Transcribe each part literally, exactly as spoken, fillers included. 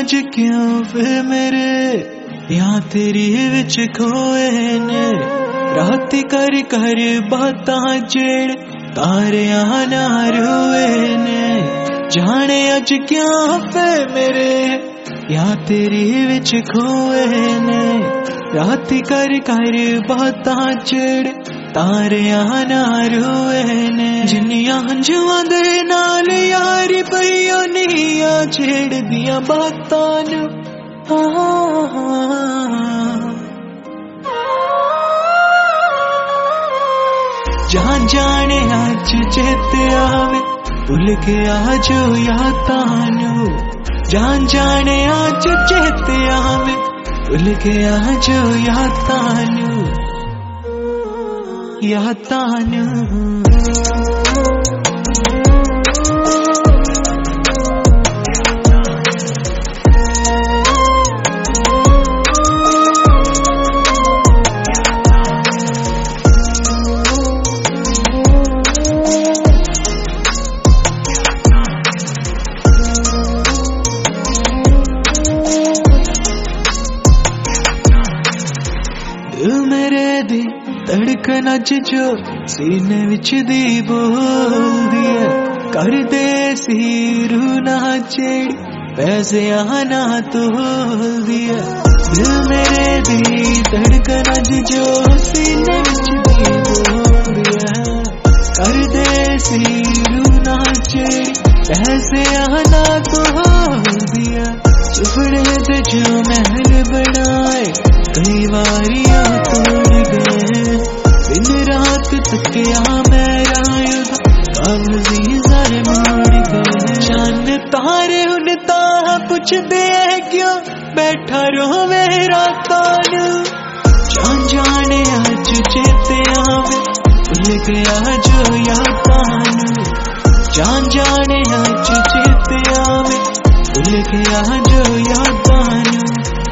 अज क्यों फिर मेरे यां तेरी विच खोए ने। राती कर कर बातां जेड़ तारियां ना रोए ने। जाने अज क्यों फिर मेरे यां तेरी विच खोए ने। राती कर कर बातां जेड़ तारियां ना रोए ने। जिन्नियां हंजुआं दे नाल यारी पईओ नियां छेड़ दियां बातां नू। जान जाने अज चेते आवे भुल के आजो यादां नू। जान जाने अज चेते आवे भुल के आजो यादां नू। यादां नू मेरे दी धड़कन अज जो सीने विच दी बोलदी है। कर दे सी रूह ना छेड़ पैसे आना तोलदी है। दिल मेरे दी धड़कन अज जो सीने विच दी बोलदी है। कर दे सी रूह ना छेड़ पैसे आना तोलदी है। सुपने ते जो महल बनाए कई वारियां तोड़ गए। दिन रात तकिया मेरा कागजी सारे मोड़ गए। चांद तारे उन ताह पुछदे क्यों बैठा रोवे रातां नू। जान जाने अज चेते आवे भुल गया जो यादां नू। जान जाने अज चेते आवे भुल गया जो यादां नू।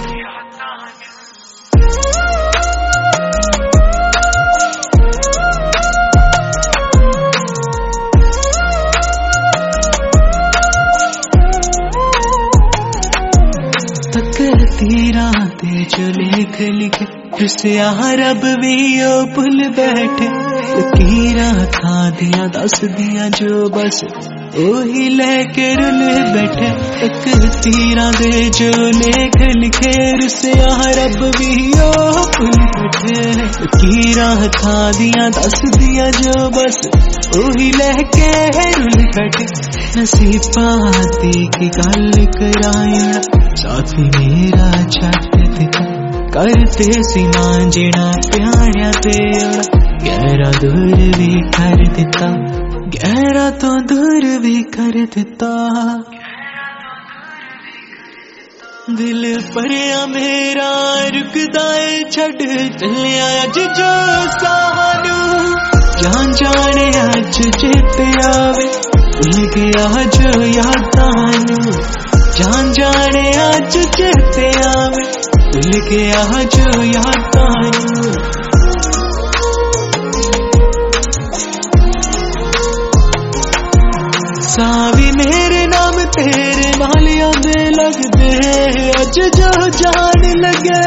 तीरा ते जो लेख लिखे हुस्या रब भी ओ भुल बैठे। लकीरा था दिया दस दिया जो बस ओही लेके रुल बैठे। एक तीरा दे जो लेख लिखे हुस्या रब भी ओ भुल बैठे। लकीरा था दिया दस दिया जो बस ओही लेके रुल बैठे। नसीबा दी की गल कराया साथी मेरा छट दिता। करते सी मांझना प्यारिया तेरा गहरा दूर भी कर दिता। गहरा तो दूर भी कर दिता। दिल भरिया मेरा रुकदा है छड़ चलिया अज जो सानू। जान जाने अज चेते आवे भुल गया जो यादां नू। जान जाने अज चेते आवे भुल गया जो यादां नू। सावी मेरे नाम तेरे नाल आंदे लगदे अज जो जान लगे।